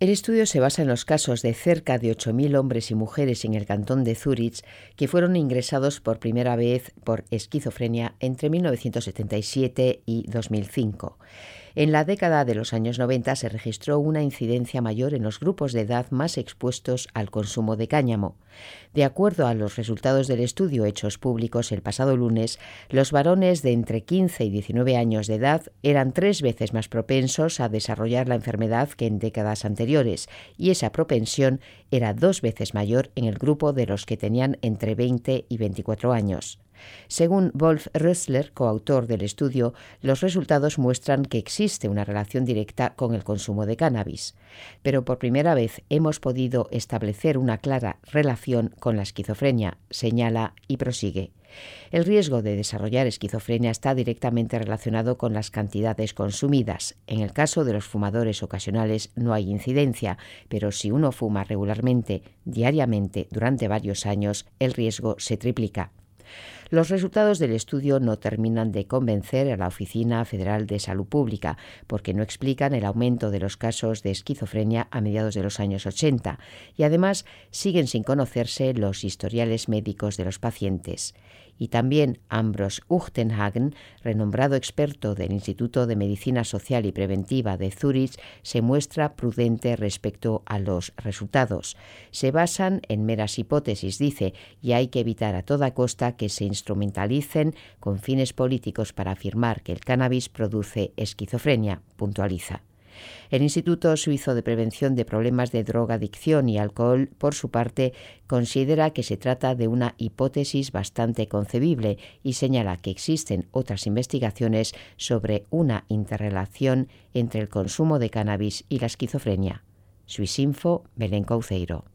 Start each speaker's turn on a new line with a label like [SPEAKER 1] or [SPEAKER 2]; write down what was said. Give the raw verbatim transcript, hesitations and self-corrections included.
[SPEAKER 1] El estudio se basa en los casos de cerca de ocho mil hombres y mujeres en el cantón de Zúrich que fueron ingresados por primera vez por esquizofrenia entre mil novecientos setenta y siete y dos mil cinco. En la década de los años noventa se registró una incidencia mayor en los grupos de edad más expuestos al consumo de cáñamo. De acuerdo a los resultados del estudio hechos públicos el pasado lunes, los varones de entre quince y diecinueve años de edad eran tres veces más propensos a desarrollar la enfermedad que en décadas anteriores, y esa propensión era dos veces mayor en el grupo de los que tenían entre veinte y veinticuatro años. Según Wolf Rössler, coautor del estudio, los resultados muestran que existe una relación directa con el consumo de cannabis. Pero por primera vez hemos podido establecer una clara relación con la esquizofrenia, señala y prosigue. El riesgo de desarrollar esquizofrenia está directamente relacionado con las cantidades consumidas. En el caso de los fumadores ocasionales no hay incidencia, pero si uno fuma regularmente, diariamente, durante varios años, el riesgo se triplica. Los resultados del estudio no terminan de convencer a la Oficina Federal de Salud Pública, porque no explican el aumento de los casos de esquizofrenia a mediados de los años ochenta, y además siguen sin conocerse los historiales médicos de los pacientes. Y también Ambros Uchtenhagen, renombrado experto del Instituto de Medicina Social y Preventiva de Zúrich, se muestra prudente respecto a los resultados. Se basan en meras hipótesis, dice, y hay que evitar a toda costa que se instrumentalicen con fines políticos para afirmar que el cannabis produce esquizofrenia, puntualiza. El Instituto Suizo de Prevención de Problemas de Drogadicción y Alcohol, por su parte, considera que se trata de una hipótesis bastante concebible y señala que existen otras investigaciones sobre una interrelación entre el consumo de cannabis y la esquizofrenia. Suisinfo, Belén Couceiro.